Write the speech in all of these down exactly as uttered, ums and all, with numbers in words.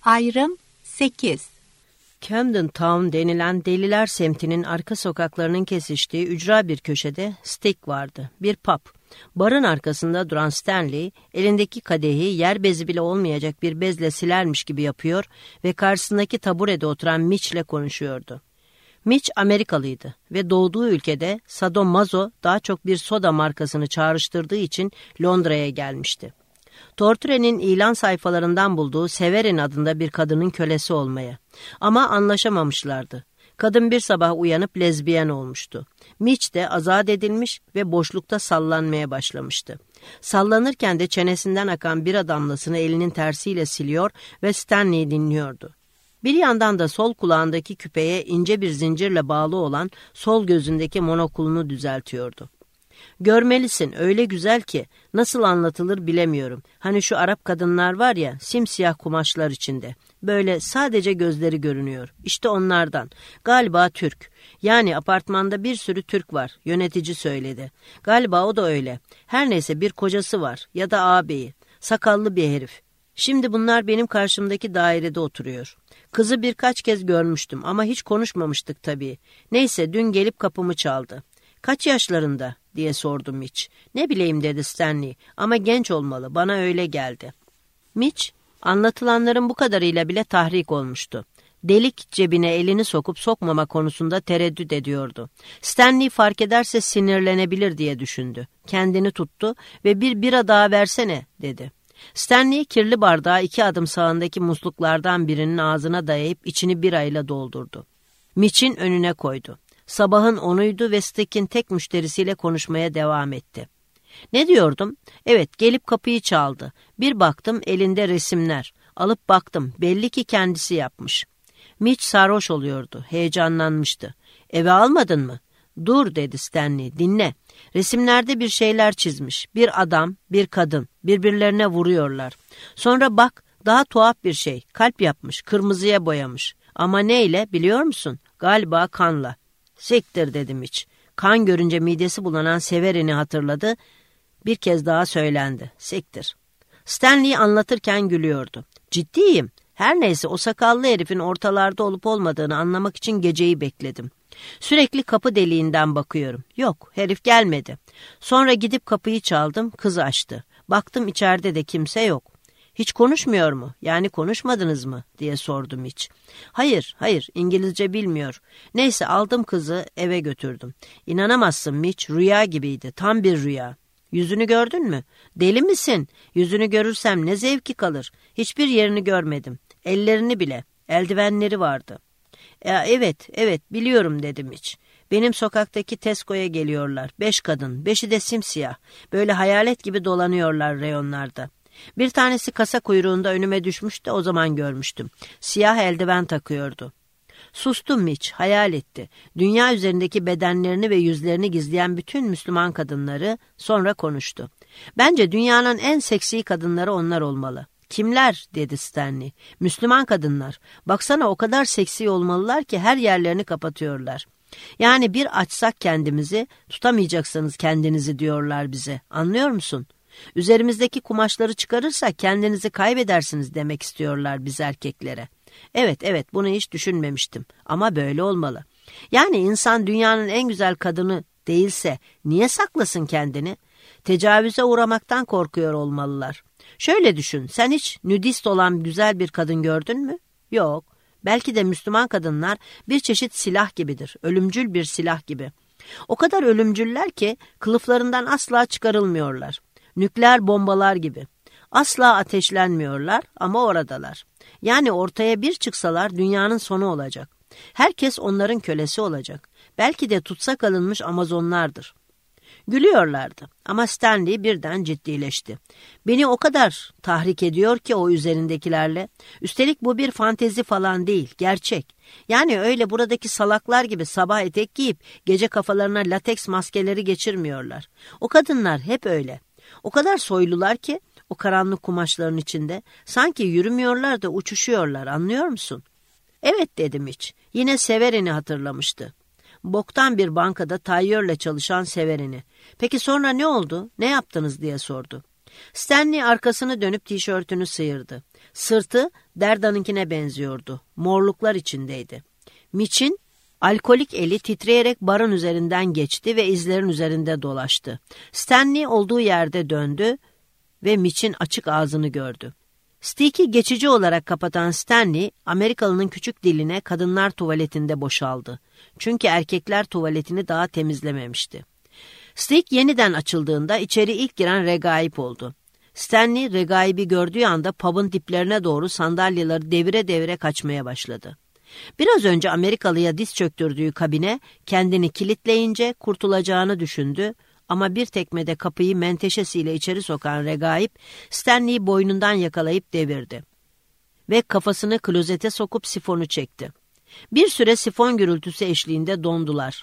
Ayrım sekiz. Camden Town denilen deliler semtinin arka sokaklarının kesiştiği ücra bir köşede Stick vardı. Bir pub. Barın arkasında duran Stanley, elindeki kadehi yer bezi bile olmayacak bir bezle silermiş gibi yapıyor ve karşısındaki taburede oturan Mitch'le konuşuyordu. Mitch Amerikalıydı ve doğduğu ülkede sadomaso daha çok bir soda markasını çağrıştırdığı için Londra'ya gelmişti. Torture'nin ilan sayfalarından bulduğu Severin adında bir kadının kölesi olmaya. Ama anlaşamamışlardı. Kadın bir sabah uyanıp lezbiyen olmuştu. Mitch de azat edilmiş ve boşlukta sallanmaya başlamıştı. Sallanırken de çenesinden akan bira damlasını elinin tersiyle siliyor ve Stanley'i dinliyordu. Bir yandan da sol kulağındaki küpeye ince bir zincirle bağlı olan sol gözündeki monokulunu düzeltiyordu. Görmelisin, öyle güzel ki nasıl anlatılır bilemiyorum. Hani şu Arap kadınlar var ya, simsiyah kumaşlar içinde. Böyle sadece gözleri görünüyor. İşte onlardan. Galiba Türk. Yani apartmanda bir sürü Türk var. Yönetici söyledi. Galiba o da öyle. Her neyse bir kocası var ya da ağabeyi. Sakallı bir herif. Şimdi bunlar benim karşımdaki dairede oturuyor. Kızı birkaç kez görmüştüm ama hiç konuşmamıştık tabii. Neyse dün gelip kapımı çaldı. Kaç yaşlarında diye sordum Mitch. Ne bileyim dedi Stanley ama genç olmalı, bana öyle geldi. Mitch anlatılanların bu kadarıyla bile tahrik olmuştu. Delik cebine elini sokup sokmama konusunda tereddüt ediyordu. Stanley fark ederse sinirlenebilir diye düşündü. Kendini tuttu ve bir bira daha versene dedi. Stanley kirli bardağı iki adım sağındaki musluklardan birinin ağzına dayayıp içini birayla doldurdu. Mitch'in önüne koydu. Sabahın onuydu ve Stick'in tek müşterisiyle konuşmaya devam etti. Ne diyordum? Evet, gelip kapıyı çaldı. Bir baktım elinde resimler. Alıp baktım, belli ki kendisi yapmış. Mitch sarhoş oluyordu, heyecanlanmıştı. Eve almadın mı? Dur dedi Stanley, dinle. Resimlerde bir şeyler çizmiş. Bir adam, bir kadın, birbirlerine vuruyorlar. Sonra bak, daha tuhaf bir şey, kalp yapmış, kırmızıya boyamış. Ama neyle biliyor musun? Galiba kanla. Siktir dedi Mitch. Kan görünce midesi bulanan Severin'i hatırladı. Bir kez daha söylendi. Siktir. Stanley anlatırken gülüyordu. Ciddiyim. Her neyse o sakallı herifin ortalarda olup olmadığını anlamak için geceyi bekledim. Sürekli kapı deliğinden bakıyorum. Yok, herif gelmedi. Sonra gidip kapıyı çaldım, kız açtı. Baktım içeride de kimse yok. Hiç konuşmuyor mu? Yani konuşmadınız mı? diye sordum hiç. Hayır, hayır, İngilizce bilmiyor. Neyse aldım kızı eve götürdüm. İnanamazsın Mitch, rüya gibiydi, tam bir rüya. Yüzünü gördün mü? Deli misin? Yüzünü görürsem ne zevki kalır. Hiçbir yerini görmedim. Ellerini bile, eldivenleri vardı. E, evet, evet biliyorum dedim hiç. Benim sokaktaki Tesco'ya geliyorlar. Beş kadın, beşi de simsiyah. Böyle hayalet gibi dolanıyorlar reyonlarda. Bir tanesi kasa kuyruğunda önüme düşmüş de o zaman görmüştüm. Siyah eldiven takıyordu. Sustum Mitch, hayal etti. Dünya üzerindeki bedenlerini ve yüzlerini gizleyen bütün Müslüman kadınları, sonra konuştu. Bence dünyanın en seksi kadınları onlar olmalı. Kimler? dedi Stanley. Müslüman kadınlar. Baksana o kadar seksi olmalılar ki her yerlerini kapatıyorlar. Yani bir açsak kendimizi, tutamayacaksınız kendinizi diyorlar bize. Anlıyor musun? Üzerimizdeki kumaşları çıkarırsak kendinizi kaybedersiniz demek istiyorlar biz erkeklere. Evet evet bunu hiç düşünmemiştim ama böyle olmalı. Yani insan dünyanın en güzel kadını değilse niye saklasın kendini? Tecavüze uğramaktan korkuyor olmalılar. Şöyle düşün, sen hiç nudist olan güzel bir kadın gördün mü? Yok. Belki de Müslüman kadınlar bir çeşit silah gibidir, ölümcül bir silah gibi. O kadar ölümcüller ki kılıflarından asla çıkarılmıyorlar. Nükleer bombalar gibi. Asla ateşlenmiyorlar ama oradalar. Yani ortaya bir çıksalar dünyanın sonu olacak. Herkes onların kölesi olacak. Belki de tutsak alınmış Amazonlardır. Gülüyorlardı ama Stanley birden ciddileşti. Beni o kadar tahrik ediyor ki o üzerindekilerle. Üstelik bu bir fantezi falan değil, gerçek. Yani öyle buradaki salaklar gibi sabah etek giyip gece kafalarına lateks maskeleri geçirmiyorlar. O kadınlar hep öyle. O kadar soylular ki o karanlık kumaşların içinde sanki yürümüyorlar da uçuşuyorlar, anlıyor musun? Evet dedim hiç. Yine Severin'i hatırlamıştı. Boktan bir bankada tayyörle çalışan Severin'i. Peki sonra ne oldu? Ne yaptınız diye sordu. Stanley arkasını dönüp tişörtünü sıyırdı. Sırtı Derda'nınkine benziyordu. Morluklar içindeydi. Mitch'in alkolik eli titreyerek barın üzerinden geçti ve izlerin üzerinde dolaştı. Stanley olduğu yerde döndü ve Mitch'in açık ağzını gördü. Stick'i geçici olarak kapatan Stanley, Amerikalının küçük diline kadınlar tuvaletinde boşaldı. Çünkü erkekler tuvaletini daha temizlememişti. Stick yeniden açıldığında içeri ilk giren regaip oldu. Stanley regaibi gördüğü anda pub'ın diplerine doğru sandalyeleri devire devire kaçmaya başladı. Biraz önce Amerikalıya diz çöktürdüğü kabine kendini kilitleyince kurtulacağını düşündü ama bir tekmede kapıyı menteşesiyle içeri sokan regaip Stanley'i boynundan yakalayıp devirdi ve kafasını klozete sokup sifonu çekti. Bir süre sifon gürültüsü eşliğinde dondular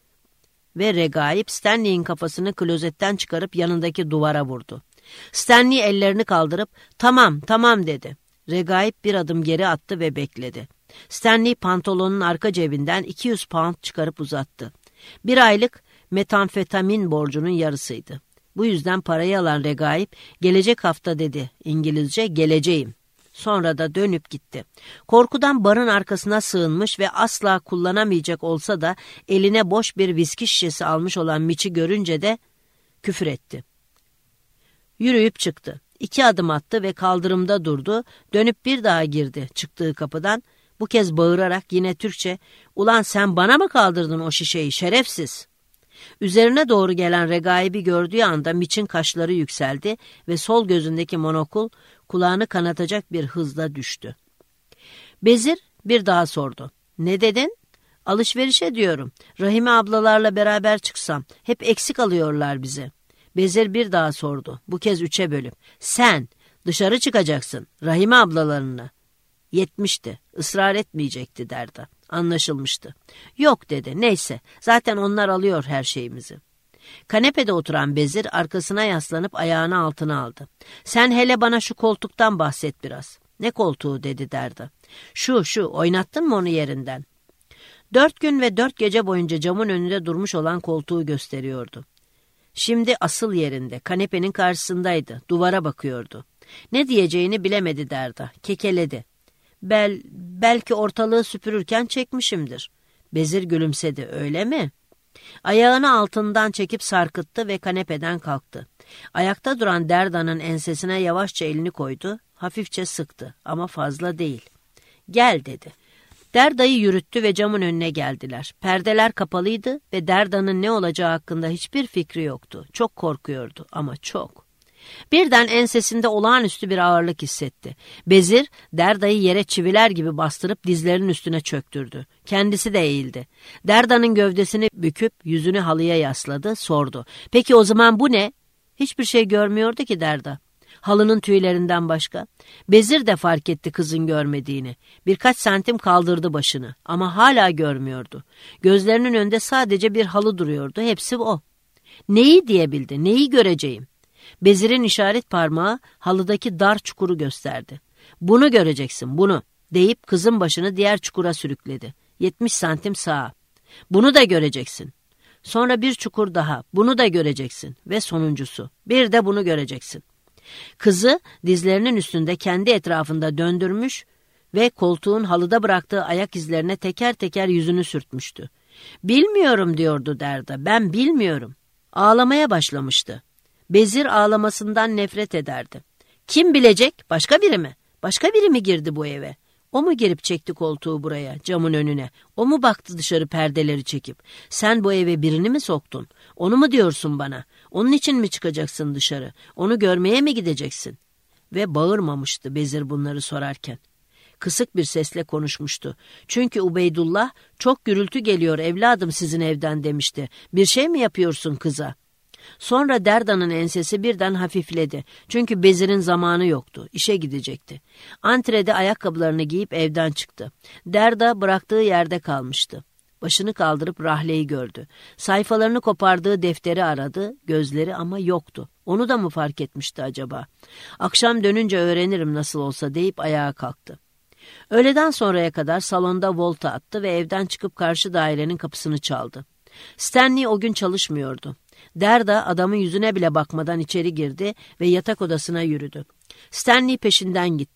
ve regaip Stanley'in kafasını klozetten çıkarıp yanındaki duvara vurdu. Stanley ellerini kaldırıp "Tamam, tamam" dedi. Regaip bir adım geri attı ve bekledi. Stanley pantolonun arka cebinden iki yüz pound çıkarıp uzattı. Bir aylık metamfetamin borcunun yarısıydı. Bu yüzden parayı alan regaip "Gelecek hafta" dedi. İngilizce "geleceğim." Sonra da dönüp gitti. Korkudan barın arkasına sığınmış ve asla kullanamayacak olsa da eline boş bir viski şişesi almış olan Mitch'i görünce de küfür etti. Yürüyüp çıktı. İki adım attı ve kaldırımda durdu. Dönüp bir daha girdi çıktığı kapıdan. Bu kez bağırarak yine Türkçe "Ulan sen bana mı kaldırdın o şişeyi şerefsiz?" Üzerine doğru gelen regaibi gördüğü anda Mitch'in kaşları yükseldi ve sol gözündeki monokul kulağını kanatacak bir hızla düştü. Bezir bir daha sordu. "Ne dedin?" "Alışverişe diyorum. Rahime ablalarla beraber çıksam. Hep eksik alıyorlar bizi." Bezir bir daha sordu. Bu kez üçe bölüp. "Sen dışarı çıkacaksın Rahime ablalarına." Yetmişti. Israr etmeyecekti Derda. Anlaşılmıştı. "Yok" dedi. "Neyse. Zaten onlar alıyor her şeyimizi." Kanepede oturan Bezir arkasına yaslanıp ayağını altına aldı. "Sen hele bana şu koltuktan bahset biraz." "Ne koltuğu?" dedi Derda. Şu şu oynattın mı onu yerinden?" Dört gün ve dört gece boyunca camın önünde durmuş olan koltuğu gösteriyordu. Şimdi asıl yerinde, kanepenin karşısındaydı, duvara bakıyordu. Ne diyeceğini bilemedi Derda, kekeledi. Bel, belki ortalığı süpürürken çekmişimdir." Bezir gülümsedi. "Öyle mi?" Ayağını altından çekip sarkıttı ve kanepeden kalktı. Ayakta duran Derda'nın ensesine yavaşça elini koydu, hafifçe sıktı ama fazla değil. "Gel" dedi. Derda'yı yürüttü ve camın önüne geldiler. Perdeler kapalıydı ve Derda'nın ne olacağı hakkında hiçbir fikri yoktu. Çok korkuyordu ama çok. Birden ensesinde olağanüstü bir ağırlık hissetti. Bezir, Derda'yı yere çiviler gibi bastırıp dizlerinin üstüne çöktürdü. Kendisi de eğildi. Derda'nın gövdesini büküp yüzünü halıya yasladı, sordu. "Peki o zaman bu ne?" Hiçbir şey görmüyordu ki Derda. Halının tüylerinden başka. Bezir de fark etti kızın görmediğini. Birkaç santim kaldırdı başını ama hala görmüyordu. Gözlerinin önünde sadece bir halı duruyordu. Hepsi o. Neyi diyebildi, neyi göreceğim? Bezir'in işaret parmağı halıdaki dar çukuru gösterdi. "Bunu göreceksin, bunu" deyip kızın başını diğer çukura sürükledi. Yetmiş santim sağa. "Bunu da göreceksin." Sonra bir çukur daha. "Bunu da göreceksin." Ve sonuncusu. "Bir de bunu göreceksin." Kızı dizlerinin üstünde kendi etrafında döndürmüş ve koltuğun halıda bıraktığı ayak izlerine teker teker yüzünü sürtmüştü. "Bilmiyorum" diyordu Derda. "Ben bilmiyorum." Ağlamaya başlamıştı. Bezir ağlamasından nefret ederdi. Kim bilecek? Başka biri mi? Başka biri mi girdi bu eve? O mu girip çekti koltuğu buraya, camın önüne? O mu baktı dışarı perdeleri çekip? Sen bu eve birini mi soktun? Onu mu diyorsun bana? Onun için mi çıkacaksın dışarı? Onu görmeye mi gideceksin? Ve bağırmamıştı Bezir bunları sorarken. Kısık bir sesle konuşmuştu. Çünkü Ubeydullah, "Çok gürültü geliyor evladım sizin evden" demişti. "Bir şey mi yapıyorsun kıza?" Sonra Derda'nın ensesi birden hafifledi. Çünkü Bezir'in zamanı yoktu. İşe gidecekti. Antrede ayakkabılarını giyip evden çıktı. Derda bıraktığı yerde kalmıştı. Başını kaldırıp Rahle'yi gördü. Sayfalarını kopardığı defteri aradı. Gözleri ama yoktu. Onu da mı fark etmişti acaba? "Akşam dönünce öğrenirim nasıl olsa" deyip ayağa kalktı. Öğleden sonraya kadar salonda volta attı ve evden çıkıp karşı dairenin kapısını çaldı. Stanley o gün çalışmıyordu. Derda adamın yüzüne bile bakmadan içeri girdi ve yatak odasına yürüdü. Stanley peşinden gitti.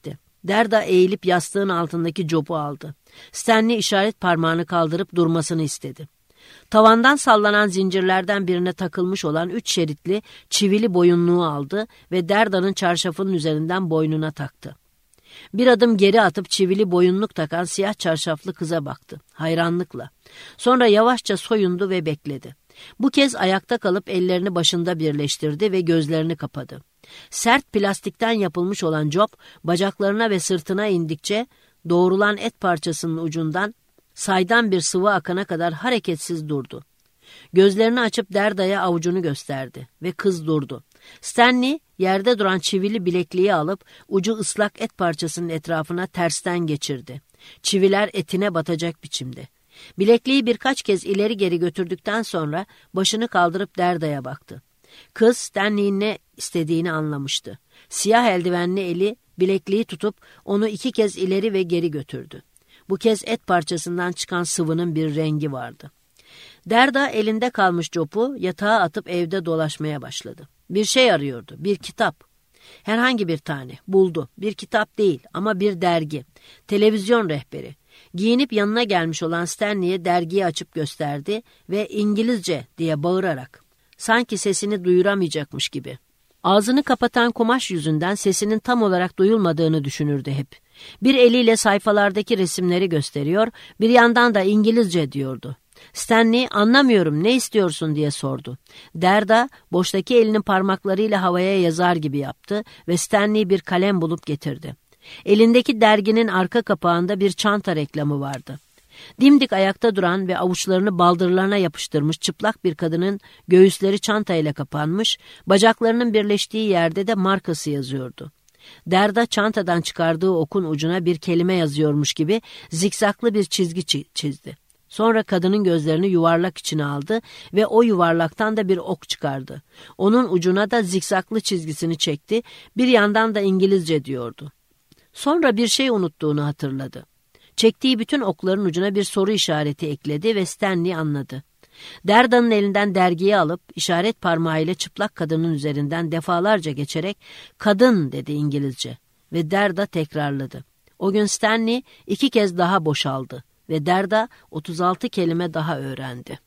Derda eğilip yastığın altındaki copu aldı. Stanley işaret parmağını kaldırıp durmasını istedi. Tavandan sallanan zincirlerden birine takılmış olan üç şeritli çivili boyunluğu aldı ve Derda'nın çarşafının üzerinden boynuna taktı. Bir adım geri atıp çivili boyunluk takan siyah çarşaflı kıza baktı, hayranlıkla. Sonra yavaşça soyundu ve bekledi. Bu kez ayakta kalıp ellerini başında birleştirdi ve gözlerini kapadı. Sert plastikten yapılmış olan cop, bacaklarına ve sırtına indikçe doğrulan et parçasının ucundan saydam bir sıvı akana kadar hareketsiz durdu. Gözlerini açıp Derda'ya avucunu gösterdi ve kız durdu. Stanley yerde duran çivili bilekliği alıp ucu ıslak et parçasının etrafına tersten geçirdi. Çiviler etine batacak biçimde. Bilekliği birkaç kez ileri geri götürdükten sonra başını kaldırıp Derda'ya baktı. Kız Stanley'in ne istediğini anlamıştı. Siyah eldivenli eli bilekliği tutup onu iki kez ileri ve geri götürdü. Bu kez et parçasından çıkan sıvının bir rengi vardı. Derda elinde kalmış copu yatağa atıp evde dolaşmaya başladı. Bir şey arıyordu, bir kitap. Herhangi bir tane, buldu. Bir kitap değil ama bir dergi. Televizyon rehberi. Giyinip yanına gelmiş olan Stanley'e dergiyi açıp gösterdi ve İngilizce diye bağırarak, sanki sesini duyuramayacakmış gibi. Ağzını kapatan kumaş yüzünden sesinin tam olarak duyulmadığını düşünürdü hep. Bir eliyle sayfalardaki resimleri gösteriyor, bir yandan da İngilizce diyordu. Stanley, anlamıyorum, ne istiyorsun diye sordu. Derda boştaki elinin parmaklarıyla havaya yazar gibi yaptı ve Stanley bir kalem bulup getirdi. Elindeki derginin arka kapağında bir çanta reklamı vardı. Dimdik ayakta duran ve avuçlarını baldırlarına yapıştırmış çıplak bir kadının göğüsleri çantayla kapanmış, bacaklarının birleştiği yerde de markası yazıyordu. Derda çantadan çıkardığı okun ucuna bir kelime yazıyormuş gibi zikzaklı bir çizgi çizdi. Sonra kadının gözlerini yuvarlak içine aldı ve o yuvarlaktan da bir ok çıkardı. Onun ucuna da zikzaklı çizgisini çekti, bir yandan da İngilizce diyordu. Sonra bir şey unuttuğunu hatırladı. Çektiği bütün okların ucuna bir soru işareti ekledi ve Stanley anladı. Derda'nın elinden dergiyi alıp işaret parmağıyla çıplak kadının üzerinden defalarca geçerek "kadın" dedi İngilizce ve Derda tekrarladı. O gün Stanley iki kez daha boşaldı ve Derda otuz altı kelime daha öğrendi.